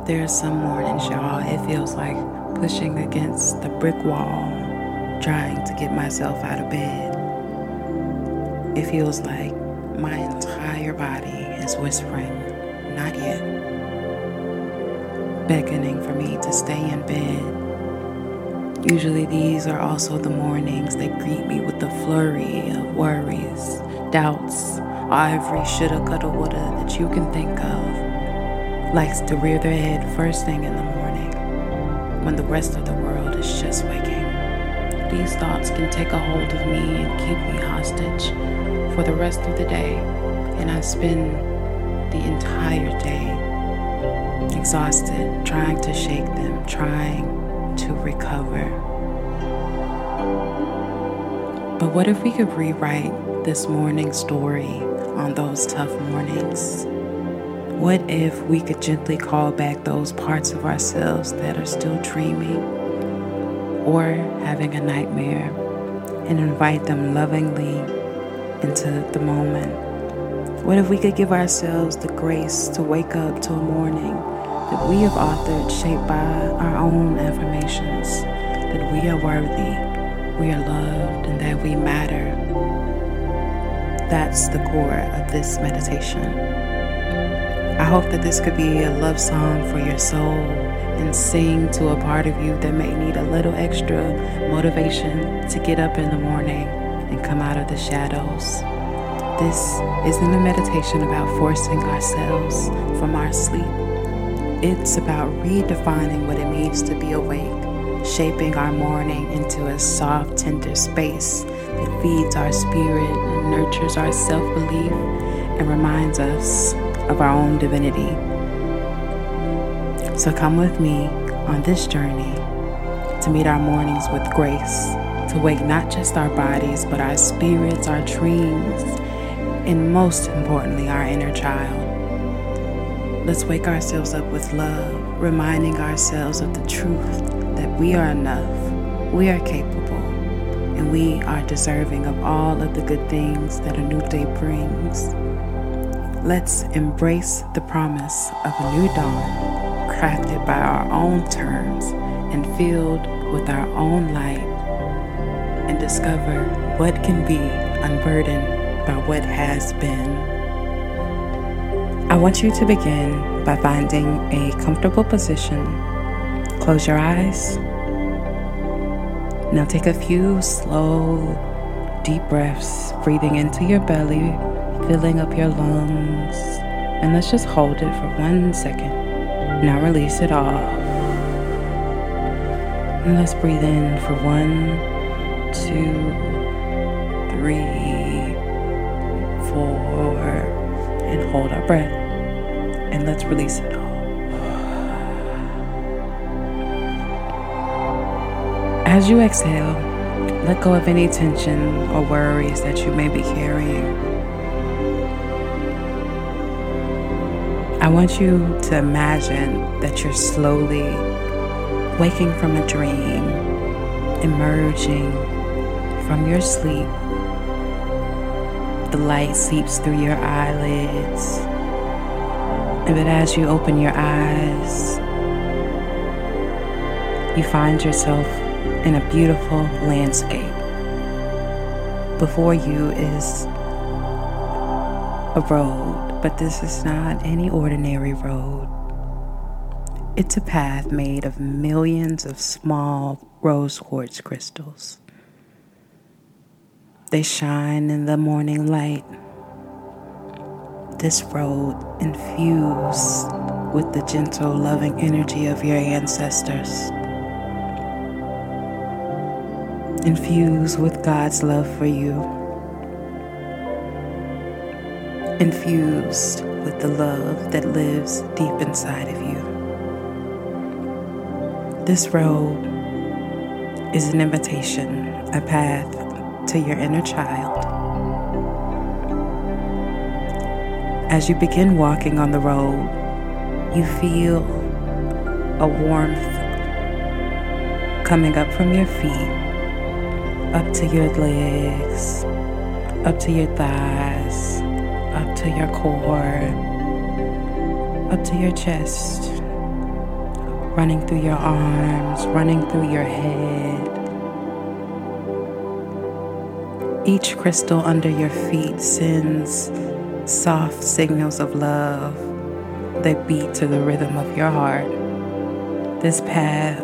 There's some mornings, y'all, it feels like pushing against the brick wall, trying to get myself out of bed. It feels like my entire body is whispering, "Not yet," beckoning for me to stay in bed. Usually these are also the mornings that greet me with the flurry of worries, doubts, every shoulda, coulda, woulda that you can think of likes to rear their head first thing in the morning when the rest of the world is just waking. These thoughts can take a hold of me and keep me hostage for the rest of the day, and I spend the entire day exhausted, trying to shake them, trying to recover. But what if we could rewrite this morning's story on those tough mornings? What if we could gently call back those parts of ourselves that are still dreaming or having a nightmare and invite them lovingly into the moment? What if we could give ourselves the grace to wake up to a morning that we have authored, shaped by our own affirmations, that we are worthy, we are loved, and that we matter? That's the core of this meditation. I hope that this could be a love song for your soul and sing to a part of you that may need a little extra motivation to get up in the morning and come out of the shadows. This isn't a meditation about forcing ourselves from our sleep. It's about redefining what it means to be awake, shaping our morning into a soft, tender space that feeds our spirit and nurtures our self-belief and reminds us of our own divinity. So come with me on this journey to meet our mornings with grace, to wake not just our bodies, but our spirits, our dreams, and most importantly, our inner child. Let's wake ourselves up with love, reminding ourselves of the truth that we are enough, we are capable, and we are deserving of all of the good things that a new day brings. Let's embrace the promise of a new dawn, crafted by our own terms and filled with our own light, and discover what can be unburdened by what has been. I want you to begin by finding a comfortable position. Close your eyes. Now take a few slow, deep breaths, breathing into your belly, filling up your lungs, and let's just hold it for 1 second. Now release it off. And let's breathe in for 1, 2, 3, 4, and hold our breath. And let's release it all. As you exhale, let go of any tension or worries that you may be carrying. I want you to imagine that you're slowly waking from a dream, emerging from your sleep. The light seeps through your eyelids, and then as you open your eyes, you find yourself in a beautiful landscape. Before you is a road. But this is not any ordinary road. It's a path made of millions of small rose quartz crystals. They shine in the morning light. This road infused with the gentle, loving energy of your ancestors. Infused with God's love for you. Infused with the love that lives deep inside of you. This road is an invitation, a path to your inner child. As you begin walking on the road, you feel a warmth coming up from your feet, up to your legs, up to your thighs, up to your core, up to your chest, running through your arms, running through your head. Each crystal under your feet sends soft signals of love that beat to the rhythm of your heart. This path,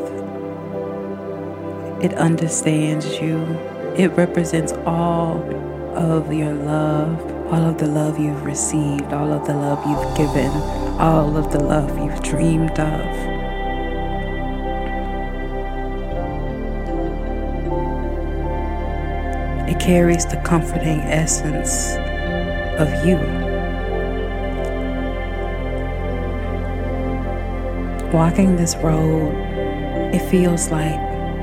it understands you. It represents all of your love, all of the love you've received, all of the love you've given, all of the love you've dreamed of. It carries the comforting essence of you. Walking this road, it feels like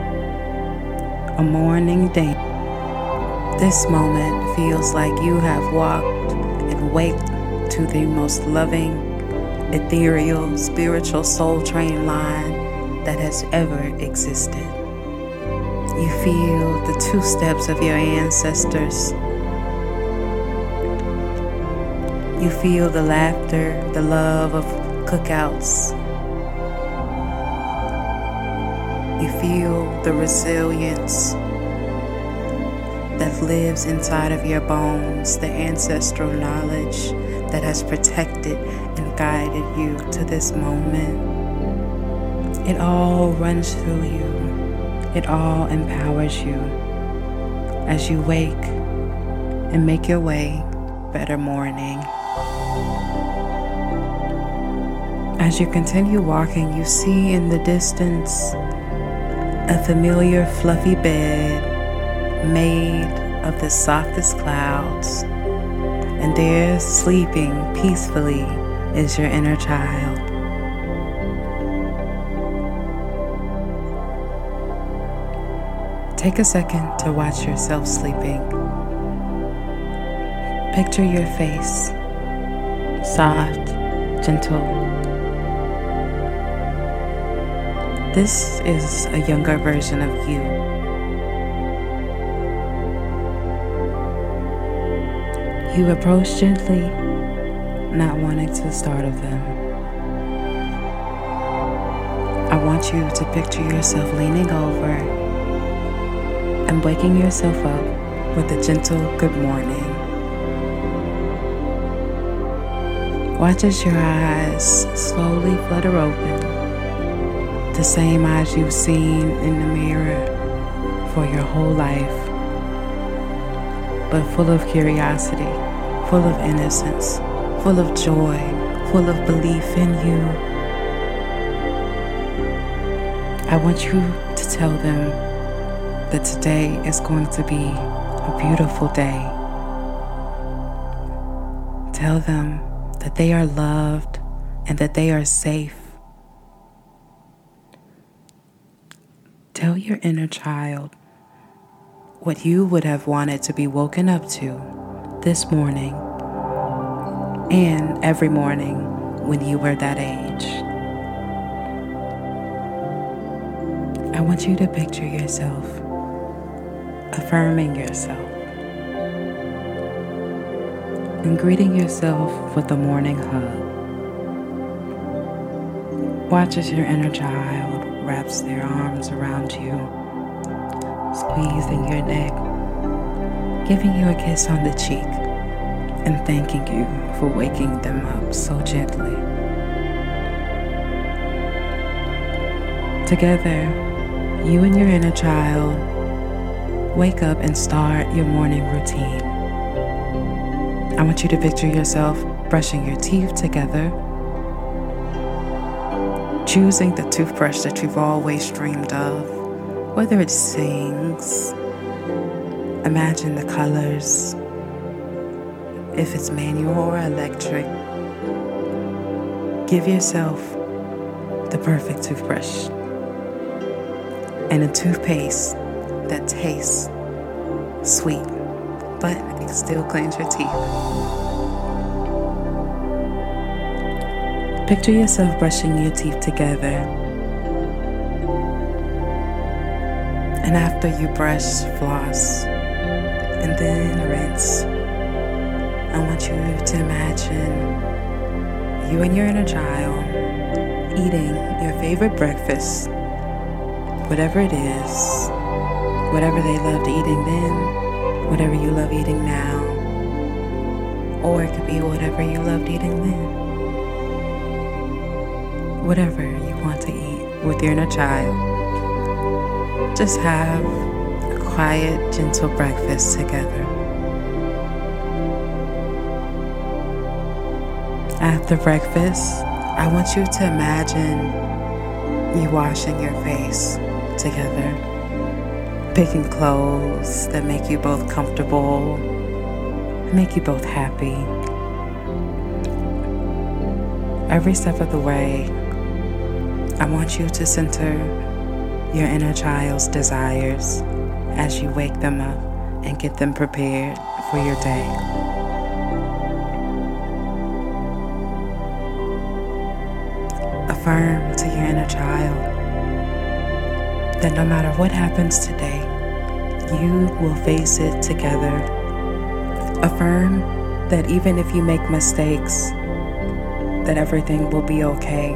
a morning day. This moment feels like you have walked and waked to the most loving, ethereal, spiritual soul train line that has ever existed. You feel the two steps of your ancestors. You feel the laughter, the love of cookouts. You feel the resilience that lives inside of your bones, the ancestral knowledge that has protected and guided you to this moment. It all runs through you. It all empowers you as you wake and make your way better morning. As you continue walking, you see in the distance a familiar fluffy bed made of the softest clouds, and there, sleeping peacefully, is your inner child. Take a second to watch yourself sleeping. Picture your face, soft, gentle. This is a younger version of you. You approach gently, not wanting to startle them. I want you to picture yourself leaning over and waking yourself up with a gentle good morning. Watch as your eyes slowly flutter open, the same eyes you've seen in the mirror for your whole life, but full of curiosity, full of innocence, full of joy, full of belief in you. I want you to tell them that today is going to be a beautiful day. Tell them that they are loved and that they are safe. Tell your inner child what you would have wanted to be woken up to this morning and every morning when you were that age. I want you to picture yourself affirming yourself and greeting yourself with a morning hug. Watch as your inner child wraps their arms around you, squeezing your neck, giving you a kiss on the cheek, and thanking you for waking them up so gently. Together, you and your inner child wake up and start your morning routine. I want you to picture yourself brushing your teeth together, choosing the toothbrush that you've always dreamed of, whether it sings, imagine the colors, if it's manual or electric. Give yourself the perfect toothbrush and a toothpaste that tastes sweet, but it can still cleanse your teeth. Picture yourself brushing your teeth together. And after you brush, floss, and then rinse, I want you to imagine you and your inner child eating your favorite breakfast, whatever it is, whatever they loved eating then, whatever you love eating now, or it could be whatever you loved eating then. Whatever you want to eat with your inner child, just have a quiet, gentle breakfast together. After breakfast, I want you to imagine you washing your face together, picking clothes that make you both comfortable, make you both happy. Every step of the way, I want you to center your inner child's desires as you wake them up and get them prepared for your day. Affirm to your inner child that no matter what happens today, you will face it together. Affirm that even if you make mistakes, that everything will be okay.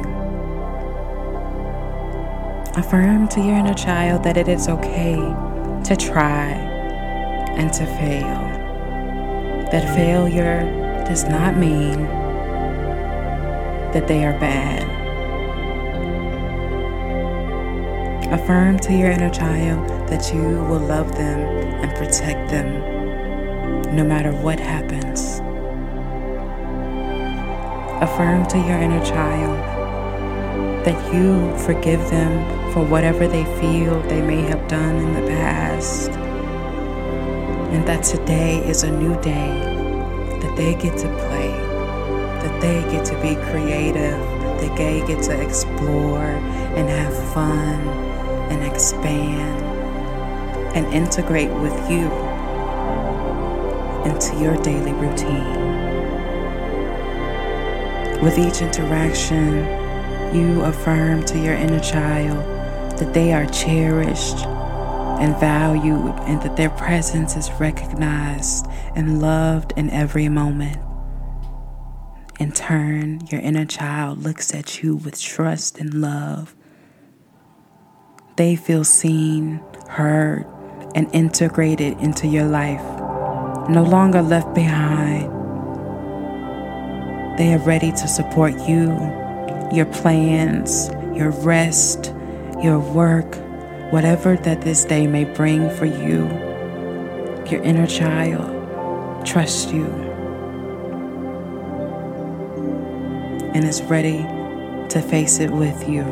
Affirm to your inner child that it is okay to try and to fail. That failure does not mean that they are bad. Affirm to your inner child that you will love them and protect them no matter what happens. Affirm to your inner child that you forgive them for whatever they feel they may have done in the past, and that today is a new day, that they get to play, that they get to be creative, that they get to explore and have fun and expand and integrate with you into your daily routine. With each interaction, you affirm to your inner child that they are cherished and valued and that their presence is recognized and loved in every moment. In turn, your inner child looks at you with trust and love. They feel seen, heard, and integrated into your life, no longer left behind. They are ready to support you, your plans, your rest, your work, whatever that this day may bring for you. Your inner child trusts you and is ready to face it with you.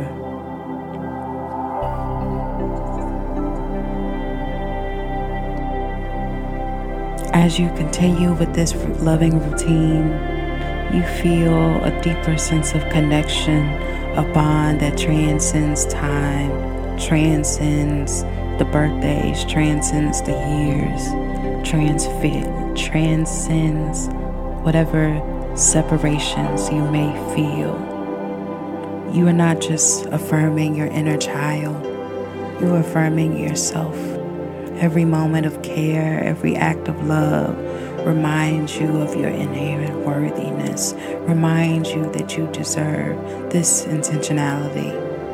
As you continue with this loving routine, you feel a deeper sense of connection, a bond that transcends time, transcends the birthdays, transcends the years, transcends whatever separations you may feel. You are not just affirming your inner child, you are affirming yourself. Every moment of care, every act of love reminds you of your inherent worthiness, reminds you that you deserve this intentionality.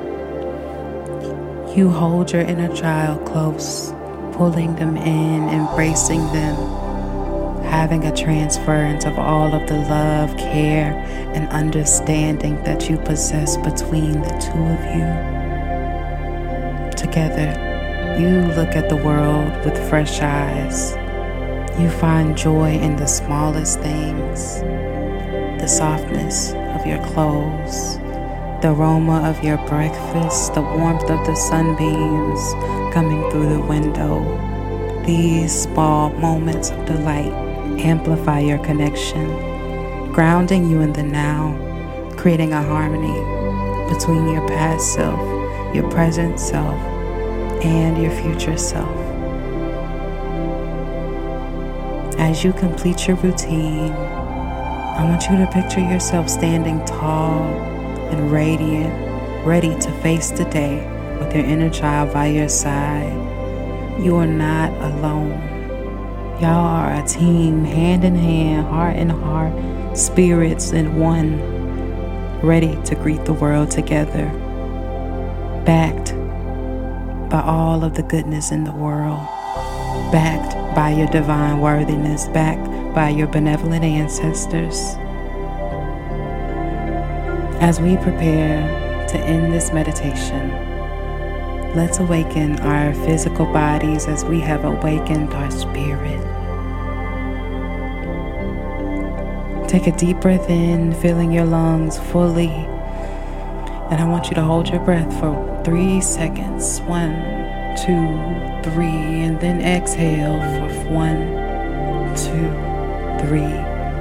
You hold your inner child close, pulling them in, embracing them, having a transference of all of the love, care, and understanding that you possess between the two of you. Together, you look at the world with fresh eyes. You find joy in the smallest things, the softness of your clothes, the aroma of your breakfast, the warmth of the sunbeams coming through the window. These small moments of delight amplify your connection, grounding you in the now, creating a harmony between your past self, your present self, and your future self. As you complete your routine, I want you to picture yourself standing tall and radiant, ready to face the day with your inner child by your side. You are not alone. Y'all are a team, hand in hand, heart in heart, spirits in one. ready to greet the world together, backed by all of the goodness in the world, backed by your divine worthiness, backed by your benevolent ancestors. As we prepare to end this meditation, let's awaken our physical bodies as we have awakened our spirit. Take a deep breath in, filling your lungs fully. And I want you to hold your breath for 3 seconds. 1, 2, 3. And then exhale for 1, 2, 3,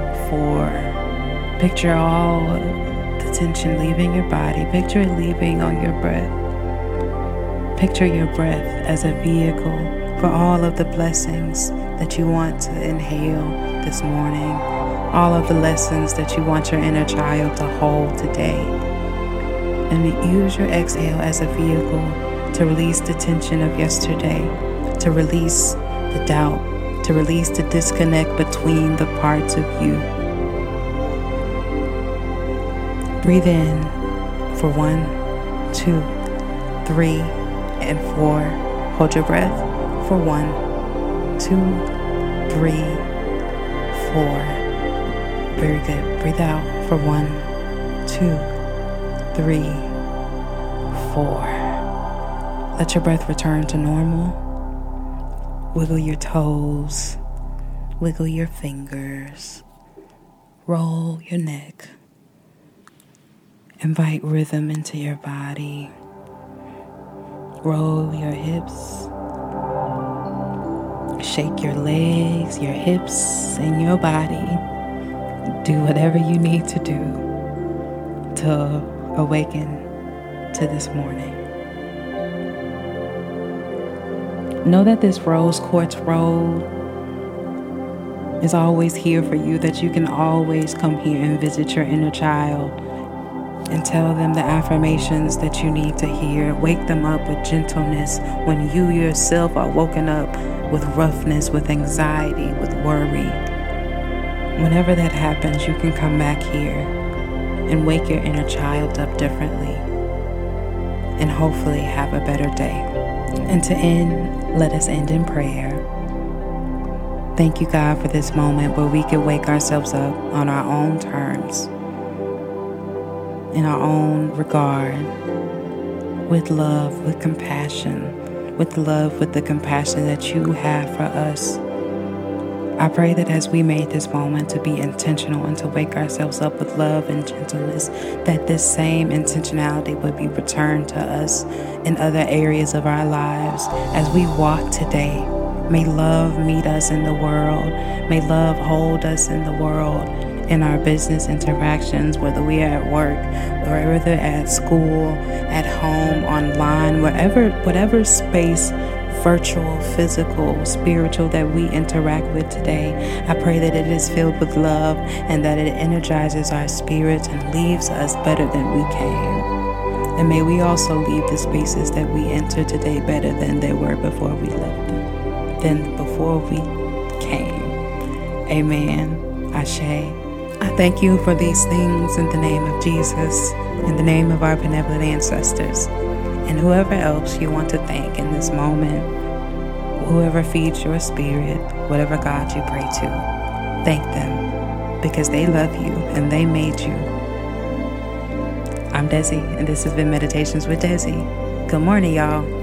4. Picture all the tension leaving your body. Picture it leaving on your breath. Picture your breath as a vehicle for all of the blessings that you want to inhale this morning. All of the lessons that you want your inner child to hold today. And use your exhale as a vehicle to release the tension of yesterday, to release the doubt, to release the disconnect between the parts of you. Breathe in for 1, 2, 3, and 4. Hold your breath for 1, 2, 3, 4. Very good. Breathe out for 1, 2, 3, 4. Let your breath return to normal. Wiggle your toes. Wiggle your fingers. Roll your neck. Invite rhythm into your body. Roll your hips. Shake your legs, your hips, and your body. Do whatever you need to do to awaken to this morning. Know that this rose quartz road is always here for you, that you can always come here and visit your inner child and tell them the affirmations that you need to hear. Wake them up with gentleness when you yourself are woken up with roughness, with anxiety, with worry. Whenever that happens, you can come back here and wake your inner child up differently and hopefully have a better day. And to end, let us end in prayer. Thank you, God, for this moment where we can wake ourselves up on our own terms, in our own regard, with love, with compassion, with love, with the compassion that you have for us. I pray that as we made this moment to be intentional and to wake ourselves up with love and gentleness, that this same intentionality would be returned to us in other areas of our lives. As we walk today, may love meet us in the world. May love hold us in the world, in our business interactions, whether we are at work, or whether at school, at home, online, whatever space, virtual, physical, spiritual, that we interact with today. I pray that it is filled with love and that it energizes our spirits and leaves us better than we came. And may we also leave the spaces that we enter today better than they were before we left them, than before we came. Amen. Ashe. I thank you for these things in the name of Jesus, in the name of our benevolent ancestors, and whoever else you want to thank in this moment, whoever feeds your spirit, whatever God you pray to, thank them because they love you and they made you. I'm Desi, and this has been Meditations with Desi. Good morning, y'all.